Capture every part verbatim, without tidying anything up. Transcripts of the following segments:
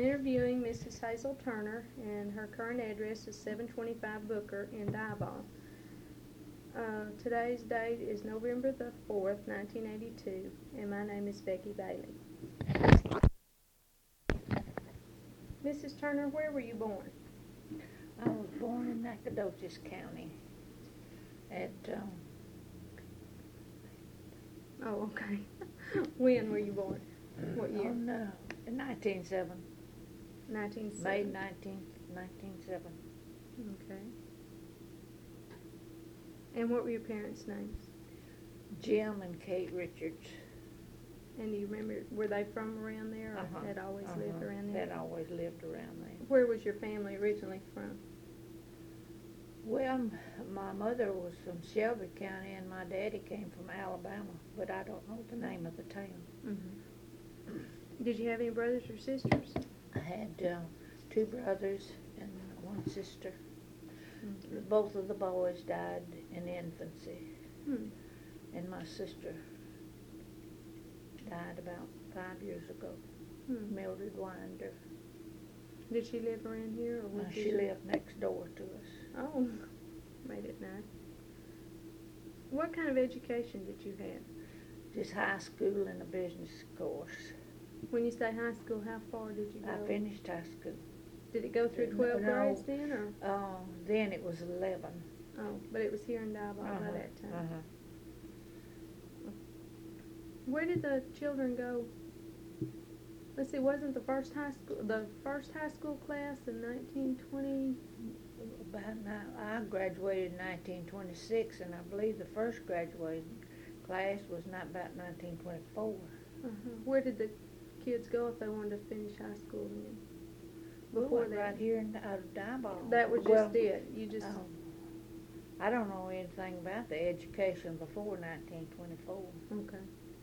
interviewing Missus Hazel Turner, and her current address is seven twenty-five Booker in Diboll. Uh, today's date is November the fourth, nineteen eighty-two, and my name is Becky Bailey. Missus Turner, where were you born? I was born in Nacogdoches County at, um, Oh, okay. When were you born? What year? oh no, in nineteen oh seven, nineteen seventy. May nineteenth, nineteen oh seven. Okay. And what were your parents' names? Jim and Kate Richards. And do you remember, were they from around there, or Uh-huh, had always uh-huh. lived around there? Had always lived around there. Where was your family originally from? Well, m- my mother was from Shelby County and my daddy came from Alabama, but I don't know the name of the town. Mm-hmm. Did you have any brothers or sisters? I had uh, two brothers and one sister. Mm-hmm. Both of the boys died in infancy, Hmm. and my sister died about five years ago. Hmm. Mildred Winder. Did she live around here, or was Uh, she lived next door to us. Oh, made it nice. What kind of education did you have? Just high school and a business course. When you say high school, how far did you go? I finished high school. Did it go through No, twelve no. grades then, or? Uh, then it was eleven. Oh, but it was here in Diboll by Uh-huh, that time. uh-huh. Where did the children go? Let's see, wasn't the first high school, the first high school class in nineteen twenty? About now, I graduated in nineteen twenty-six, and I believe the first graduating class was not about nineteen twenty-four. Uh-huh. Where did the kids go if they wanted to finish high school then? We Before went that, right here in out of Diboll. that was just Well, it. You just um, I don't know anything about the education before nineteen twenty-four. okay.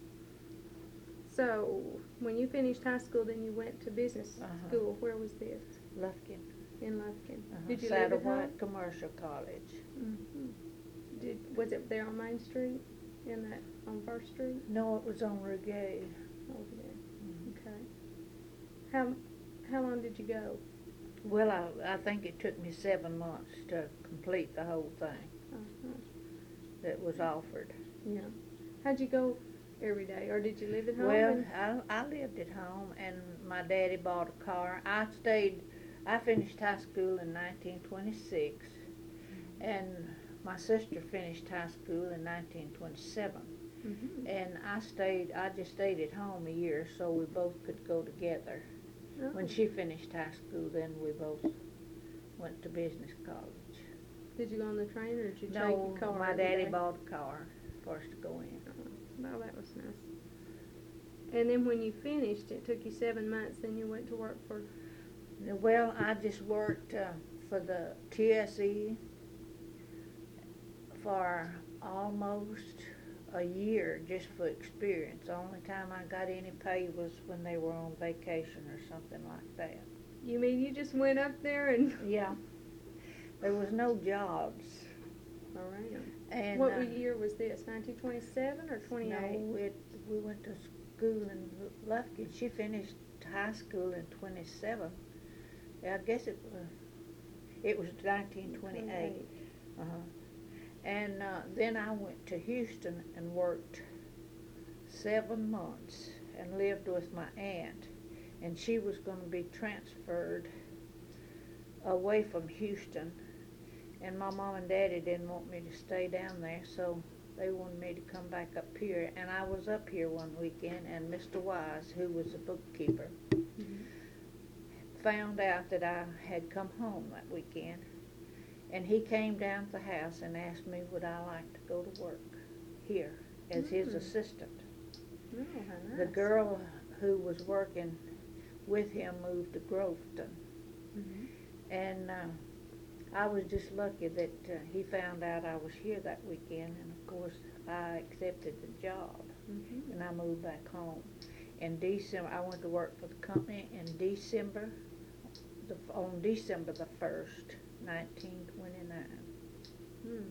So when you finished high school, then you went to business Uh-huh. school. Where was this? Lufkin. In Lufkin. Uh-huh. Did you live Saddle at home? White Commercial College. Mm-hmm. Did was it there on Main Street? In that on First Street? No, it was on Regay. Over there. Mhm. Okay. How how long did you go? Well, I, I think it took me seven months to complete the whole thing Uh-huh. that was offered. Yeah. How'd you go every day, or did you live at home? Well, and- I, I lived at home, and my daddy bought a car. I stayed, I finished high school in nineteen twenty-six, and my sister finished high school in nineteen twenty-seven. Mhm. And I stayed, I just stayed at home a year so we both could go together. Oh. When she finished high school, then we both went to business college. Did you go on the train, or did you take No, your car? my every daddy day? bought a car for us to go in. Oh, that was nice. And then when you finished, it took you seven months. Then you went to work for. Well, I just worked uh, for the T S E for almost a year just for experience. The only time I got any pay was when they were on vacation or something like that. You mean you just went up there and Yeah. There was no jobs. around? And What uh, year was this? nineteen twenty-seven or twenty-eight? No, it, we went to school in Lufkin. She finished high school in twenty-seven. Yeah, I guess it was, it was nineteen twenty-eight. Uh-huh. And uh, then I went to Houston and worked seven months and lived with my aunt. And she was going to be transferred away from Houston. And my mom and daddy didn't want me to stay down there, so they wanted me to come back up here. And I was up here one weekend, and Mister Wise, who was a bookkeeper, Mhm. found out that I had come home that weekend. And he came down to the house and asked me would I like to go to work here as his Mm. assistant. Oh, how nice. The girl who was working with him moved to Groveton. Mhm. And uh, I was just lucky that uh, he found out I was here that weekend, and of course I accepted the job, Mhm. and I moved back home. In December, I went to work for the company in December, the, on December the first, nineteen twenty-nine. Hmm.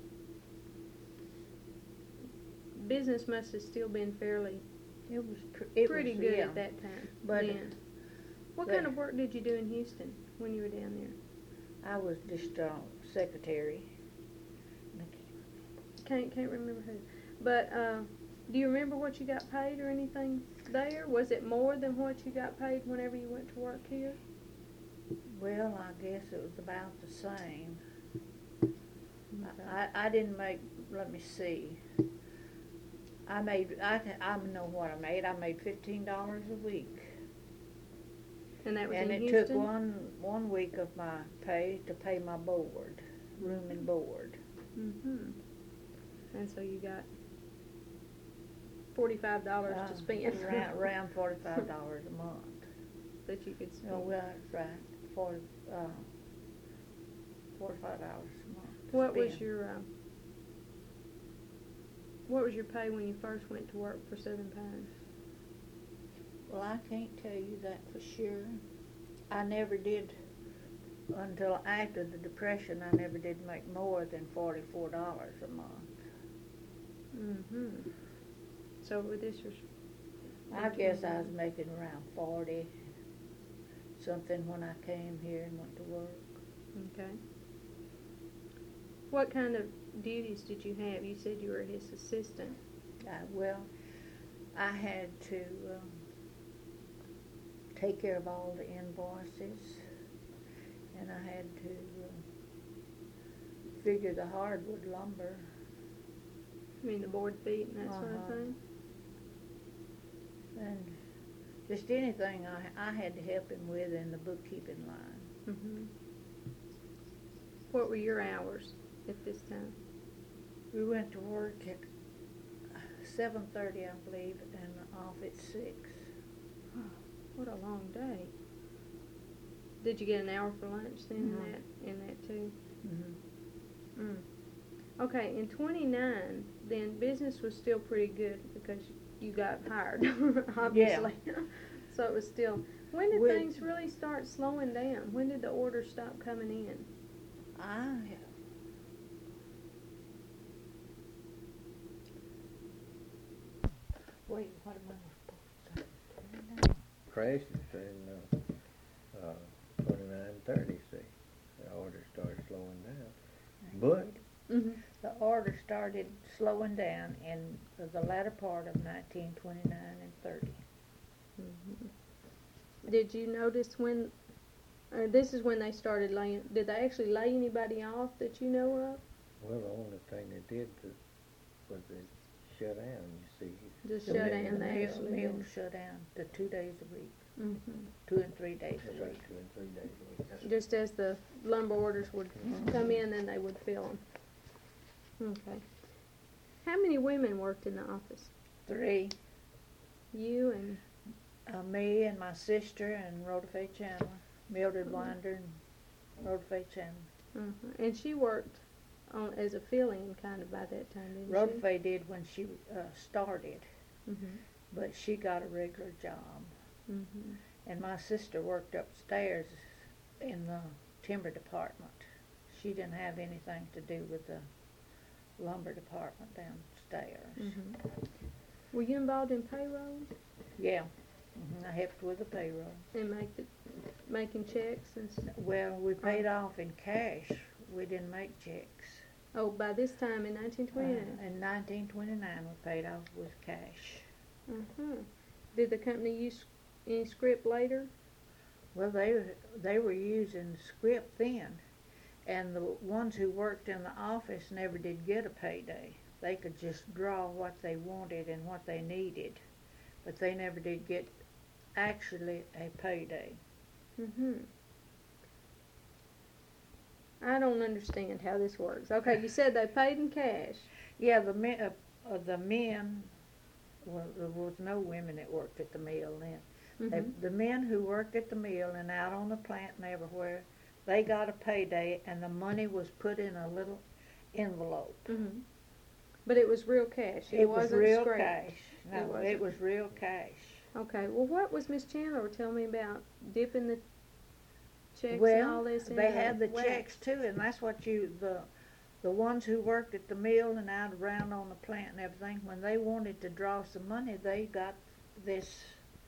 Business must have still been fairly It was pr- it pretty was, good yeah. at that time. But then. What But- kind of work did you do in Houston when you were down there? I was just uh, secretary. Can't can't remember who. But uh, do you remember what you got paid or anything there? Was it more than what you got paid whenever you went to work here? Well, I guess it was about the same. Okay. I, I didn't make, let me see. I made, I, I know what I made. I made fifteen dollars a week. And that was And in it Houston? took one, one week of my pay to pay my board, room and board. Mm-hmm. And so you got forty-five dollars Uh, to spend. Around, around forty-five dollars a month. That you could spend. Oh, well, that's right, forty, uh, forty-five dollars a month to What was spend. your uh, what was your pay when you first went to work for Southern Pine? Well, I can't tell you that for sure. I never did, until after the Depression, I never did make more than forty-four dollars a month. Mm-hmm. So this was. I guess I was making around forty something when I came here and went to work. Okay. What kind of duties did you have? You said you were his assistant. I, well, I had to um, take care of all the invoices, and I had to uh, figure the hardwood lumber. I mean the board feet and that sort of Uh-huh. thing. And just anything I, I had to help him with in the bookkeeping line. Mm-hmm. What were your hours at this time? We went to work at seven thirty, I believe, and off at six. What a long day. Did you get an hour for lunch then Mhm. in that in that too? Mm-hmm. Mm. Okay, in twenty-nine, then business was still pretty good because you got hired, obviously. So it was still. When did With- things really start slowing down? When did the orders stop coming in? I wait. What am I supposed to say? Crashes in uh, uh, twenty-nine thirty, see. The orders started slowing down. But Mm-hmm. The order started slowing down in the latter part of nineteen twenty-nine and thirty. Mm-hmm. Did you notice when? Uh, this is when they started laying. Did they actually lay anybody off that you know of? well, the only thing they did to, was they shut down, you see. Just The shut mill- down. the They mill- actually mill did. shut down to two days a week, Mm-hmm. two and three days That's a right, week. two and three days a week. That's Just as the lumber orders would Mhm. come in, then they would fill them. Okay. How many women worked in the office? Three, You and uh, me and my sister and Rhoda Faye Chandler, Mildred Mhm. Winder and Rhoda Faye Chandler. uh and she worked on as a fill-in kind of by that time, didn't Rhoda she? Faye did when she uh, started, Mhm. but she got a regular job. Mhm. And my sister worked upstairs in the timber department. She didn't have anything to do with the lumber department downstairs. Mhm. Were you involved in payroll Yeah, hmm I helped with the payroll. and make the, making checks and stuff? Well, we paid off in cash. We didn't make checks. Oh, by this time in nineteen twenty-nine. Uh, in nineteen twenty-nine, we paid off with cash. Uh-huh. Did the company use any script later? Well, they they were using script then, and the ones who worked in the office never did get a payday. They could just draw what they wanted and what they needed, but they never did get actually a payday. Mm-hmm. I don't understand how this works. Okay, you said they paid in cash. Yeah, the men, uh, uh, the men, well, there was no women that worked at the mill then. They, Mm-hmm. the men who worked at the mill and out on the plant and everywhere, they got a payday, and the money was put in a little envelope. Mm-hmm. But it was real cash. It, It was wasn't real scrap. cash. No, It it, wasn't. was real cash. Okay. Well, what was Miss Chandler telling me about dipping the checks and Well, all this? they into had the wax? checks too, and that's what you the the ones who worked at the mill and out around on the plant and everything. When they wanted to draw some money, they got this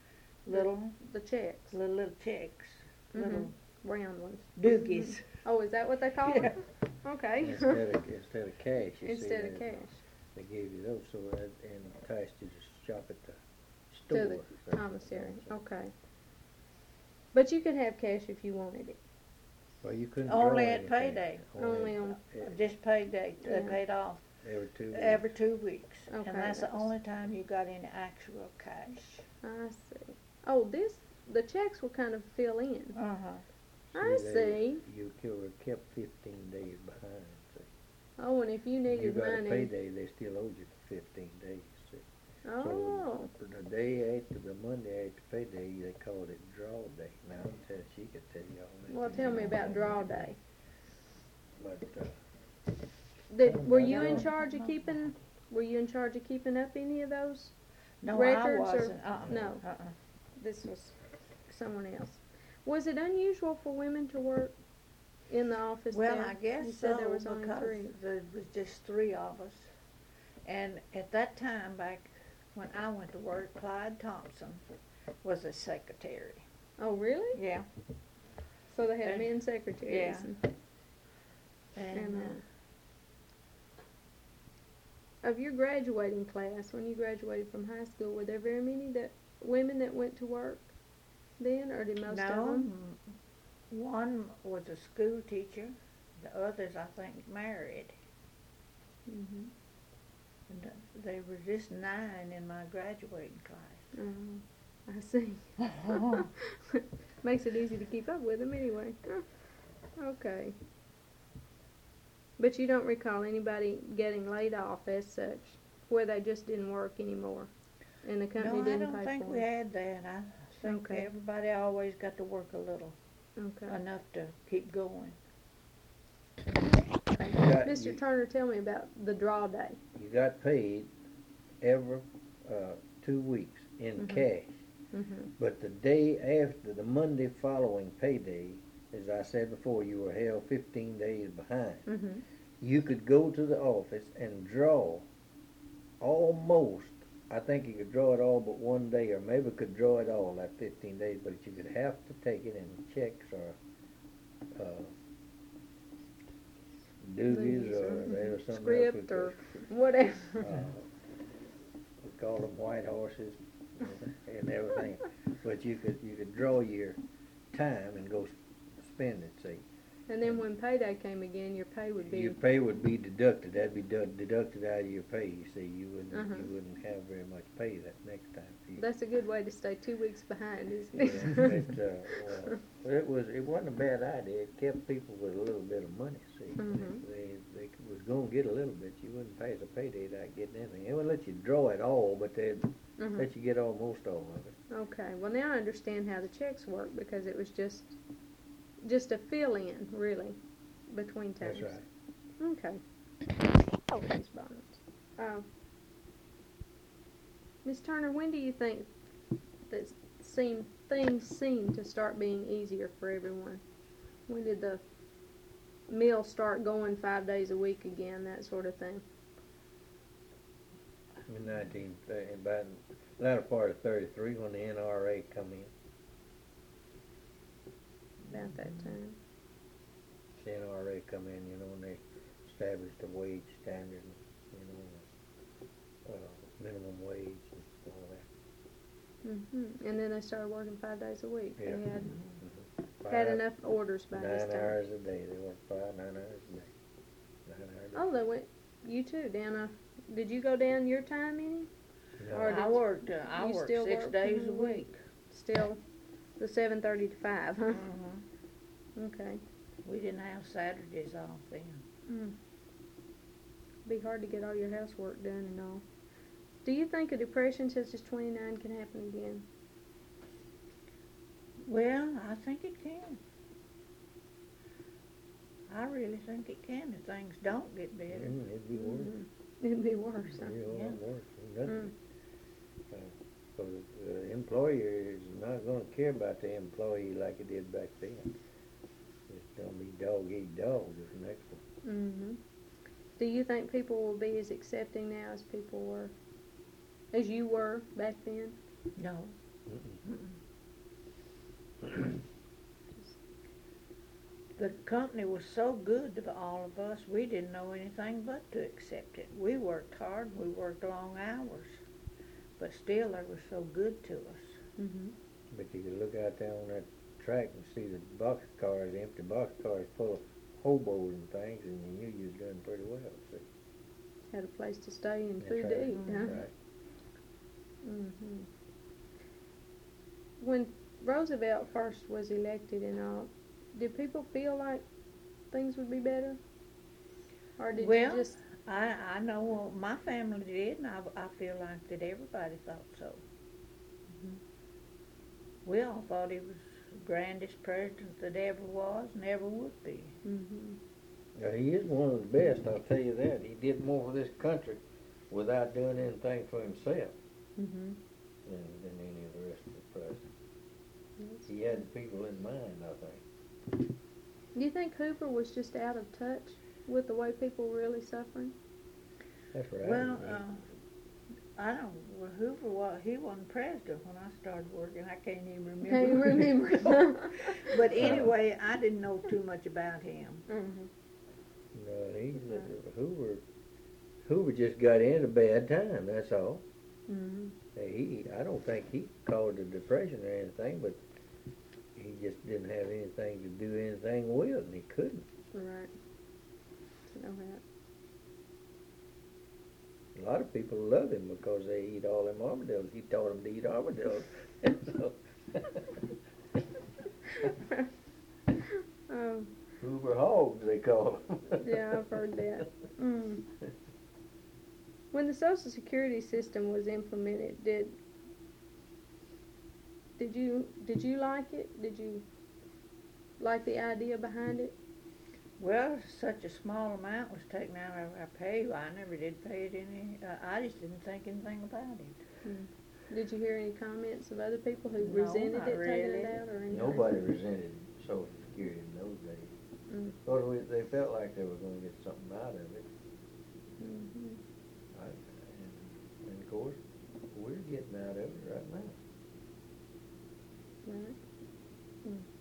little, The checks, little, little checks, Mhm. little round ones. doogies. Oh, is that what they call Yeah. it? Okay. Instead of, instead of cash, you see. Instead of they- cash. They gave you those, so that and enticed you to shop at the To store. the so- commissary, so- okay. But you could have cash if you wanted it. Well, you couldn't Only draw at anything. payday. Only on, eh, Just payday, they Yeah. paid off every two weeks. every two weeks. Okay, And that's the that's- only time you got any actual cash. I see. Oh, this, the checks will kind of fill in. Uh-huh. I they- see. You were kept fifteen days behind, see. Oh, and if you You needed got a money. payday, they still owed you for fifteen days, see. Oh, So the day after, the Monday after payday, they called it draw day. Now, I'm telling, she could tell you all that. well, tell me about draw day. But, uh, Did, were you in charge of keeping, were you in charge of keeping up any of those? No, Records I or- wasn't. Uh-uh. no. Uh-uh. This was someone else. Was it unusual for women to work in the office Well, there? I guess You said so, there was only because three. there was just three of us. And at that time, back when I went to work, Clyde Thompson was a secretary. Oh, really? Yeah. So they had Uh, men secretaries. yeah. And, And, and, uh, uh, of your graduating class, when you graduated from high school, were there very many that women that went to work then, or did most of no, them? m- one was a school teacher. The others, I think, married. Mm-hmm. And uh, they were just nine in my graduating class. Oh, I see. Makes it easy to keep up with them anyway. Huh. Okay. But you don't recall anybody getting laid off as such, where they just didn't work anymore, and the company No, I didn't don't pay think for we them? had that. I think Okay. everybody always got to work a little, Okay. enough to keep going. Okay. got- Mister you- Turner, tell me about the draw day. you got paid every, uh, two weeks in Mhm. cash. Mm-hmm. But the day after, the Monday following payday, as I said before, you were held fifteen days behind. Mm-hmm. You could go to the office and draw almost, I think you could draw it all but one day, or maybe could draw it all that fifteen days, but you could have to take it in checks or, uh, doogies, Doogies, or or there was something script else. we or could- whatever. uh, we call them white horses and everything, but you could, you could draw your time and go s- spend it, see. And then when payday came again, your pay would be. Your pay would be deducted, that'd be du- deducted out of your pay, you see, you wouldn't, Uh-huh. you wouldn't have very much pay that next time for you. That's a good way to stay two weeks behind, isn't Yeah, it? but, uh, well, it was, it wasn't a bad idea, it kept people with a little bit of money, see. Mhm. They, they was gonna get a little bit, you wouldn't pay as a payday without getting anything. They wouldn't let you draw it all, but they'd Mhm. let you get almost all of it. Okay, well now I understand how the checks work, because it was just, just a fill-in, really, between times. That's right. Okay. Oh, these bonnets. Uh, Miss Turner, when do you think that seem things seem to start being easier for everyone? When did the mill start going five days a week again, that sort of thing? In nineteen, thirty, about the latter part of thirty-three, when the N R A come in. About that time. The N R A come in, you know, and they established a wage standard, you know, uh, minimum wage and all that. Hmm. And then they started working five days a week. Yeah. They had Mhm. had Five- enough orders by this Nine time. hours a day, they work five, nine hours a day. Nine hours a day. Oh, they went. You too, down a. Did you go down your time any? No. or I did- worked, uh, I you worked still six work days in a the week? week. Still, the seven thirty to five, huh? Mhm. Okay. We didn't have Saturdays off then. Mm. Be hard to get all your housework done and all. Do you think a depression such as twenty-nine can happen again? Well, I think it can. I really think it can if things don't get better. Mm, it'd be worse. Mhm. It'd be worse, huh? It'd be a Yeah. lot worse. Nothing. Mm. Because the employer is not gonna care about the employee like it did back then. It's gonna be dog eat dog this next one. Mm-hmm. Do you think people will be as accepting now as people were, as you were back then? No. The company was so good to all of us, we didn't know anything but to accept it. We worked hard, we worked long hours, but still they were so good to us. Mm-hmm. But you could look out there on that track and see the box cars, empty box cars full of hobos and things, and you knew you was doing pretty well. See? Had a place to stay and That's food right. to eat, huh? Right. Mm-hmm. When Roosevelt first was elected and all, did people feel like things would be better? Or did Well, you just... I, I know my family did, and I, I feel like that everybody thought so. Mhm. We all thought he was the grandest president that ever was and ever would be. Mm-hmm. Yeah, he is one of the best, I'll tell you that. He did more for this country without doing anything for himself Mm-hmm. than, than any of the rest of the presidents. He had the people in mind, I think. Do you think Hoover was just out of touch with the way people were really suffering? That's right. Well, Yeah. uh, I don't, well, Hoover, was, he wasn't president when I started working. I can't even remember. Can't you remember? But anyway, I didn't know too much about him. Mm-hmm. No, he, Hoover, Hoover just got in a bad time, that's all. Mm-hmm. He, I don't think he caused a depression or anything, but he just didn't have anything to do anything with, and he couldn't. Right. I know that. A lot of people love him because they eat all them armadillos. He taught them to eat armadillos. And so Um, Hoover hogs, they call them. yeah, I've heard that. Mm. When the Social Security system was implemented, did did you did you like it? Did you like the idea behind it? Well, such a small amount was taken out of our pay. I never did pay it any. Uh, I just didn't think anything about it. Mm. Did you hear any comments of other people who No, resented not it taking really. it out or anything? Nobody resented Social Security in those days. Mm. Because we, they felt like they were going to get something out of it. Mm-hmm. I, and, and of course, we're getting out of it right now. Right. Mm.